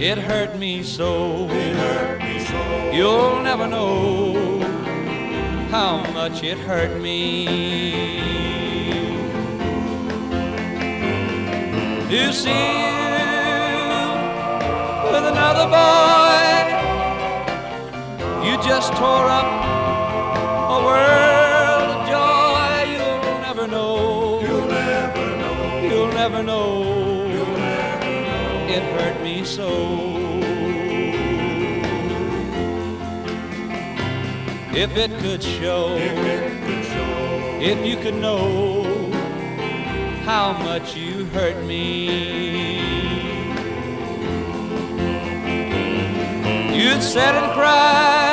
It hurt me so. It hurt me so. You'll never know how much it hurt me to see you with another boy. You just tore up a world of joy. You'll never know. You'll never know. You'll never know. You'll never know. It hurt me so. If it could show, if you could know how much you hurt me, you'd sit and cry.